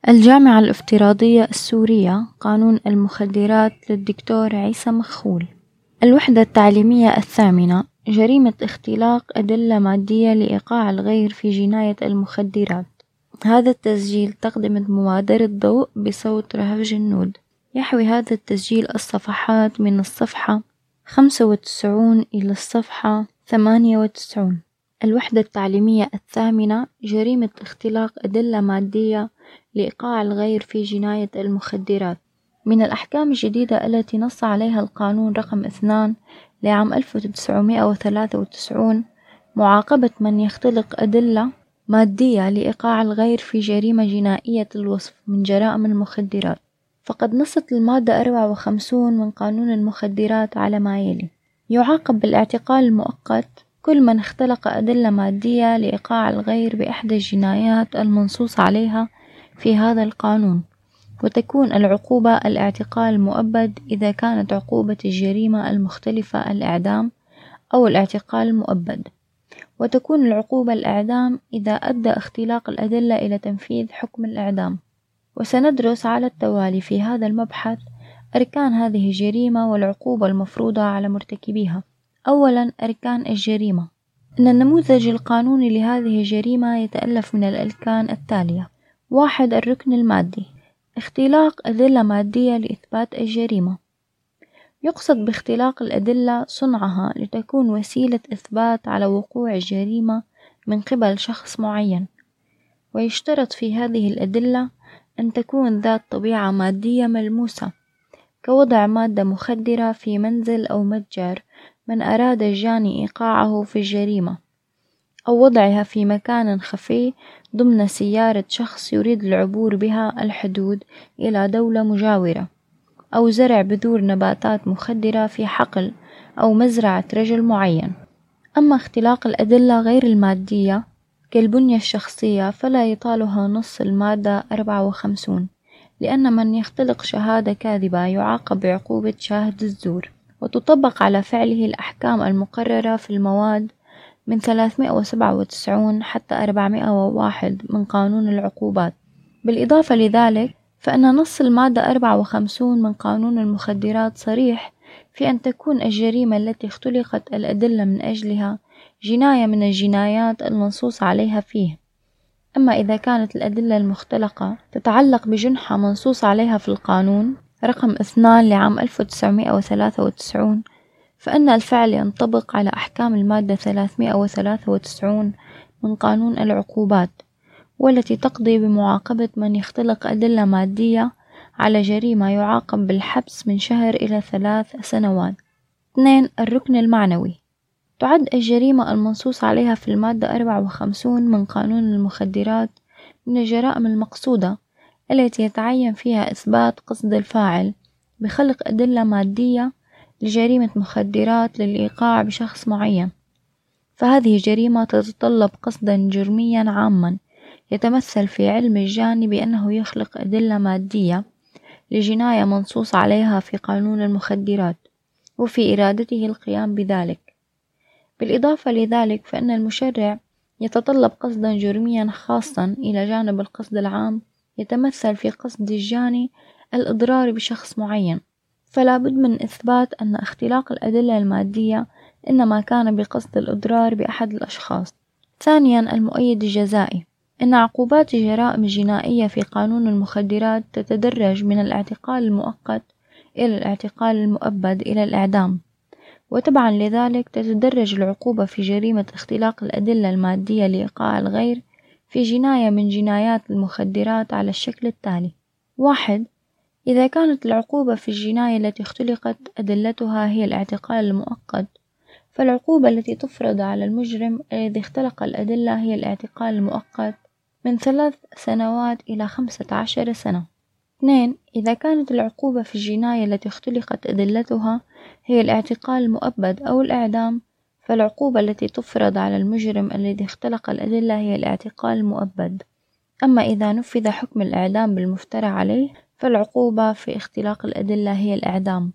الجامعة الافتراضية السورية قانون المخدرات للدكتور عيسى مخول. الوحدة التعليمية الثامنة: جريمة اختلاق أدلة مادية لإيقاع الغير في جناية المخدرات. هذا التسجيل تقدمت مبادرة ضوء بصوت رهف جنود. يحوي هذا التسجيل الصفحات من الصفحة 95 إلى الصفحة 98. الوحدة التعليمية الثامنة: جريمة اختلاق أدلة مادية لإيقاع الغير في جناية المخدرات. من الأحكام الجديدة التي نص عليها القانون رقم 2 لعام 1993 معاقبة من يختلق أدلة مادية لإيقاع الغير في جريمة جنائية الوصف من جرائم المخدرات. فقد نصت المادة 54 من قانون المخدرات على ما يلي: يعاقب بالاعتقال المؤقت كل من اختلق أدلة مادية لإيقاع الغير بإحدى الجنايات المنصوص عليها في هذا القانون، وتكون العقوبة الاعتقال المؤبد إذا كانت عقوبة الجريمة المختلفة الإعدام أو الاعتقال المؤبد، وتكون العقوبة الإعدام إذا أدى اختلاق الأدلة إلى تنفيذ حكم الإعدام. وسندرس على التوالي في هذا المبحث أركان هذه الجريمة والعقوبة المفروضة على مرتكبيها. أولا، أركان الجريمة. إن النموذج القانوني لهذه الجريمة يتألف من الأركان التالية: 1. الركن المادي: اختلاق أدلة مادية لإثبات الجريمة. يقصد باختلاق الأدلة صنعها لتكون وسيلة إثبات على وقوع الجريمة من قبل شخص معين، ويشترط في هذه الأدلة أن تكون ذات طبيعة مادية ملموسة، كوضع مادة مخدرة في منزل أو متجر من أراد الجاني إيقاعه في الجريمة، أو وضعها في مكان خفي ضمن سيارة شخص يريد العبور بها الحدود إلى دولة مجاورة، أو زرع بذور نباتات مخدرة في حقل أو مزرعة رجل معين. أما اختلاق الأدلة غير المادية كالبنية الشخصية فلا يطالها نص المادة 54، لأن من يختلق شهادة كاذبة يعاقب بعقوبة شاهد الزور، وتطبق على فعله الأحكام المقررة في المواد من 397 حتى 401 من قانون العقوبات. بالإضافة لذلك فإن نص المادة 54 من قانون المخدرات صريح في أن تكون الجريمة التي اختلقت الأدلة من أجلها جناية من الجنايات المنصوص عليها فيه. أما إذا كانت الأدلة المختلقة تتعلق بجنحة منصوص عليها في القانون رقم 2 لعام 1993 فإن الفعل ينطبق على أحكام المادة 393 من قانون العقوبات، والتي تقضي بمعاقبة من يختلق أدلة مادية على جريمة يعاقب بالحبس من شهر إلى 3 سنوات. 2. الركن المعنوي: تعد الجريمة المنصوص عليها في المادة 54 من قانون المخدرات من الجرائم المقصودة التي يتعين فيها إثبات قصد الفاعل بخلق أدلة مادية لجريمة مخدرات للإيقاع بشخص معين، فهذه جريمة تتطلب قصدا جرميا عاما يتمثل في علم الجاني بأنه يخلق أدلة مادية لجناية منصوص عليها في قانون المخدرات، وفي إرادته القيام بذلك. بالإضافة لذلك فإن المشرع يتطلب قصدا جرميا خاصا إلى جانب القصد العام يتمثل في قصد الجاني الإضرار بشخص معين، فلا بد من إثبات أن اختلاق الأدلة المادية إنما كان بقصد الإضرار بأحد الأشخاص. 2. المؤيد الجزائي: إن عقوبات الجرائم الجنائية في قانون المخدرات تتدرج من الاعتقال المؤقت إلى الاعتقال المؤبد إلى الإعدام، وتبعا لذلك تتدرج العقوبة في جريمة اختلاق الأدلة المادية لإيقاع الغير في جناية من جنايات المخدرات على الشكل التالي: 1. إذا كانت العقوبة في الجناية التي اختلقت أدلتها هي الاعتقال المؤقت، فالعقوبة التي تفرض على المجرم الذي اختلق الأدلة هي الاعتقال المؤقت من 3 سنوات إلى 15 سنة. 2. إذا كانت العقوبة في الجناية التي اختلقت أدلتها هي الاعتقال المؤبد أو الإعدام، فالعقوبة التي تفرض على المجرم الذي اختلق الأدلة هي الاعتقال المؤبد. أما إذا نفذ حكم الإعدام بالمفترى عليه فالعقوبة في اختلاق الأدلة هي الإعدام.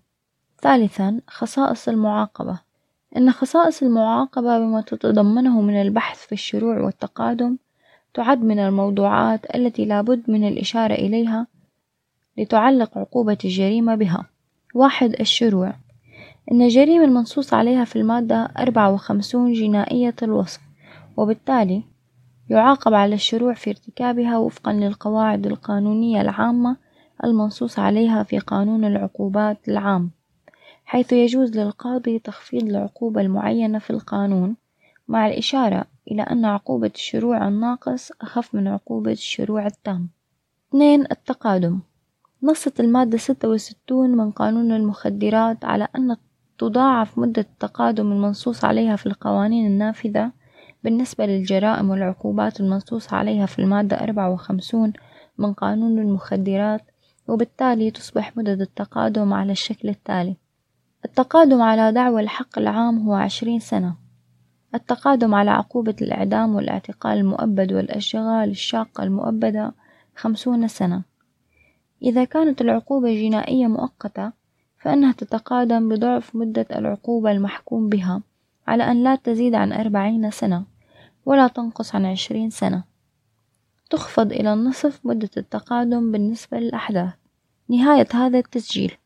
3. خصائص المعاقبة: إن خصائص المعاقبة بما تتضمنه من البحث في الشروع والتقادم تعد من الموضوعات التي لابد من الإشارة إليها لتعلق عقوبة الجريمة بها. 1. الشروع. إن الجريمة المنصوص عليها في المادة 54 جنائية الوصف، وبالتالي يعاقب على الشروع في ارتكابها وفقا للقواعد القانونية العامة المنصوص عليها في قانون العقوبات العام، حيث يجوز للقاضي تخفيض العقوبة المعينة في القانون، مع الإشارة إلى أن عقوبة الشروع الناقص أخف من عقوبة الشروع التام. 2. التقادم. نصت المادة 66 من قانون المخدرات على أن تضاعف مدة التقادم المنصوص عليها في القوانين النافذة بالنسبة للجرائم والعقوبات المنصوص عليها في المادة 54 من قانون المخدرات، وبالتالي تصبح مدة التقادم على الشكل التالي: التقادم على دعوى الحق العام هو 20 سنة. التقادم على عقوبة الإعدام والاعتقال المؤبد والأشغال الشاقة المؤبدة 50 سنة. إذا كانت العقوبة جنائية مؤقتة فإنها تتقادم بضعف مدة العقوبة المحكوم بها على أن لا تزيد عن 40 سنة ولا تنقص عن 20 سنة. تخفض إلى النصف مدة التقادم بالنسبة للأحداث. نهاية هذا التسجيل.